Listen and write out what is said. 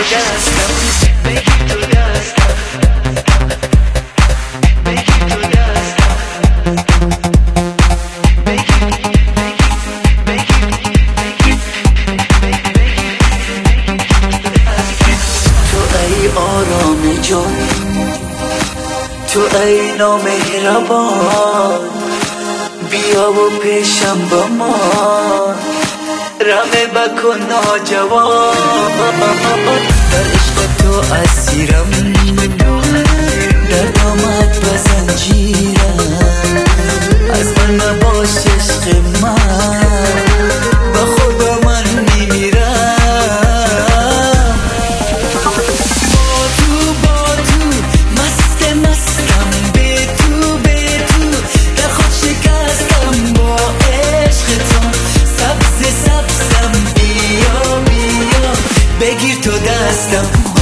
دستم، بگیر تو دستم، بگیر تو دستم، تو ای آرام جان، تو ای نامهربان، بیا و پیشم با ما رمه بکن ناجوان. در عشق تو اسیرم، در دامت و زنجیرم، از من مباش عشق من، با خدا من میمیرم. با تو مست مستم، به تو در خود شکستم با عشق تو، سبز سبزم، بیا بگیر تو دستم.